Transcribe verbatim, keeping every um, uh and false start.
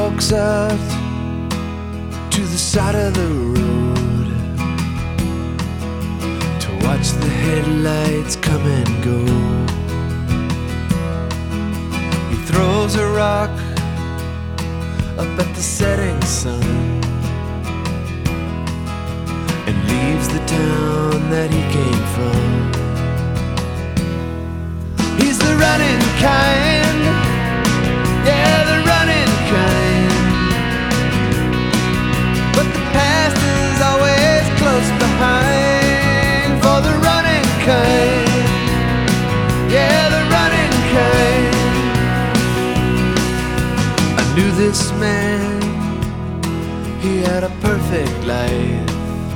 walks out to the side of the road to watch the headlights come and go. He throws a rock up at the setting sun and leaves the town that he came from. He's the running kind, yeah, the running kind. But the past is always close behind for the running kind, yeah, the running kind. I knew this man, he had a perfect life.